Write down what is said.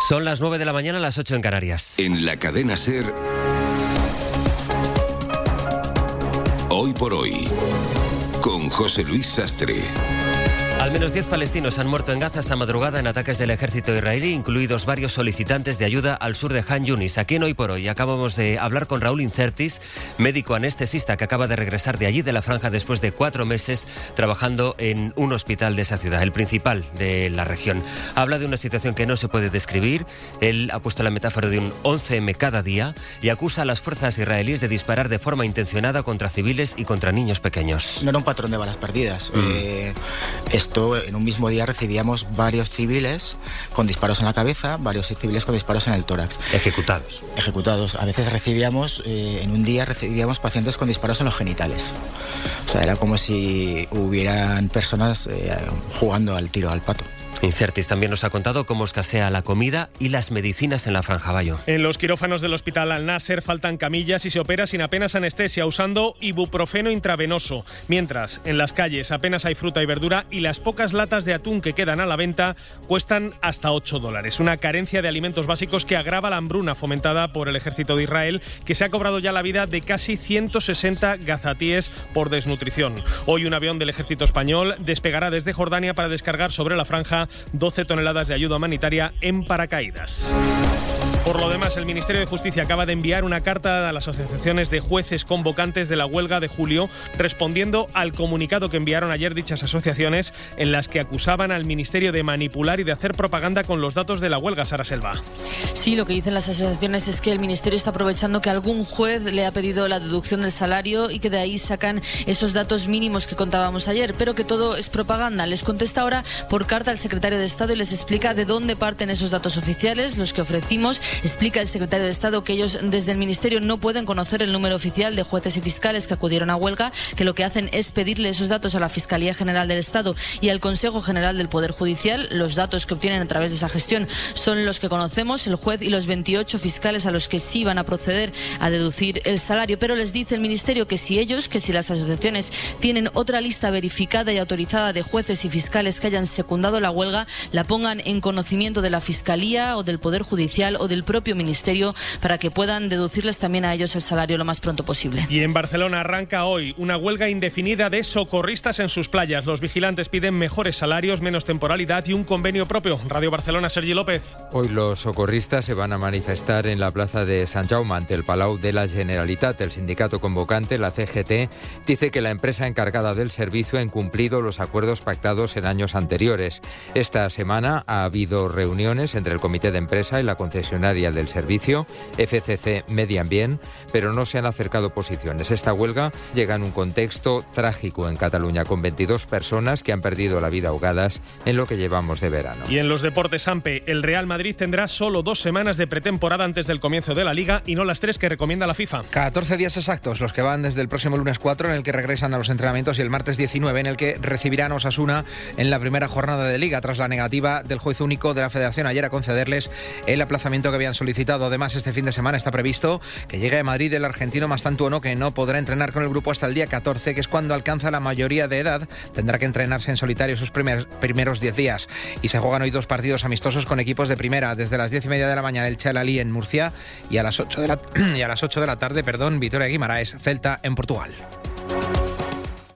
Son las 9 de la mañana, las 8 en Canarias. En la cadena SER, Hoy por Hoy, con José Luis Sastre. Al menos 10 palestinos han muerto en Gaza esta madrugada en ataques del ejército israelí, incluidos varios solicitantes de ayuda al sur de Han Yunis. Aquí en Hoy por Hoy acabamos de hablar con Raúl Incertis, médico anestesista que acaba de regresar de allí, de la franja, después de 4 meses trabajando en un hospital de esa ciudad, el principal de la región. Habla de una situación que no se puede describir. Él ha puesto la metáfora de un 11M cada día y acusa a las fuerzas israelíes de disparar de forma intencionada contra civiles y contra niños pequeños. No era un patrón de balas perdidas. En un mismo día recibíamos varios civiles con disparos en la cabeza, varios civiles con disparos en el tórax. Ejecutados. A veces en un día recibíamos pacientes con disparos en los genitales. O sea, era como si hubieran personas jugando al tiro al pato. Incertis también nos ha contado cómo escasea la comida y las medicinas en la Franja Bayo. En los quirófanos del Hospital Al-Nasser faltan camillas y se opera sin apenas anestesia, usando ibuprofeno intravenoso. Mientras, en las calles apenas hay fruta y verdura y las pocas latas de atún que quedan a la venta cuestan hasta $8. Una carencia de alimentos básicos que agrava la hambruna fomentada por el ejército de Israel, que se ha cobrado ya la vida de casi 160 gazatíes por desnutrición. Hoy un avión del ejército español despegará desde Jordania para descargar sobre la franja 12 toneladas de ayuda humanitaria en paracaídas. Por lo demás, el Ministerio de Justicia acaba de enviar una carta a las asociaciones de jueces convocantes de la huelga de julio, respondiendo al comunicado que enviaron ayer dichas asociaciones, en las que acusaban al Ministerio de manipular y de hacer propaganda con los datos de la huelga. Sara Selva. Sí, lo que dicen las asociaciones es que el Ministerio está aprovechando que algún juez le ha pedido la deducción del salario y que de ahí sacan esos datos mínimos que contábamos ayer, pero que todo es propaganda. Les contesta ahora por carta al secretario de Estado y les explica de dónde parten esos datos oficiales, los que ofrecimos. Explica el secretario de Estado que ellos desde el Ministerio no pueden conocer el número oficial de jueces y fiscales que acudieron a huelga, que lo que hacen es pedirle esos datos a la Fiscalía General del Estado y al Consejo General del Poder Judicial. Los datos que obtienen a través de esa gestión son los que conocemos, el juez y los 28 fiscales a los que sí van a proceder a deducir el salario. Pero les dice el Ministerio que si las asociaciones tienen otra lista verificada y autorizada de jueces y fiscales que hayan secundado la huelga, la pongan en conocimiento de la Fiscalía o del Poder Judicial o del propio Ministerio para que puedan deducirles también a ellos el salario lo más pronto posible. Y en Barcelona arranca hoy una huelga indefinida de socorristas en sus playas. Los vigilantes piden mejores salarios, menos temporalidad y un convenio propio. Radio Barcelona, Sergi López. Hoy los socorristas se van a manifestar en la plaza de Sant Jaume ante el Palau de la Generalitat. El sindicato convocante, la CGT, dice que la empresa encargada del servicio ha incumplido los acuerdos pactados en años anteriores. Esta semana ha habido reuniones entre el comité de empresa y la concesionaria del servicio, FCC Medi Ambient, pero no se han acercado posiciones. Esta huelga llega en un contexto trágico en Cataluña, con 22 personas que han perdido la vida ahogadas en lo que llevamos de verano. Y en los deportes, Ampe, el Real Madrid tendrá solo 2 semanas de pretemporada antes del comienzo de la Liga y no las 3 que recomienda la FIFA. 14 días exactos los que van desde el próximo lunes 4, en el que regresan a los entrenamientos, y el martes 19, en el que recibirán a Osasuna en la primera jornada de Liga, tras la negativa del juez único de la Federación ayer a concederles el aplazamiento que habían solicitado. Además, este fin de semana está previsto que llegue a Madrid el argentino Mastantuono, que no podrá entrenar con el grupo hasta el día 14, que es cuando alcanza la mayoría de edad. Tendrá que entrenarse en solitario sus primeros 10 días. Y se juegan hoy 2 partidos amistosos con equipos de primera. Desde las 10:30 de la mañana, el Chalalí en Murcia, y a las 8 de la tarde, Vitoria Guimaraes, Celta en Portugal.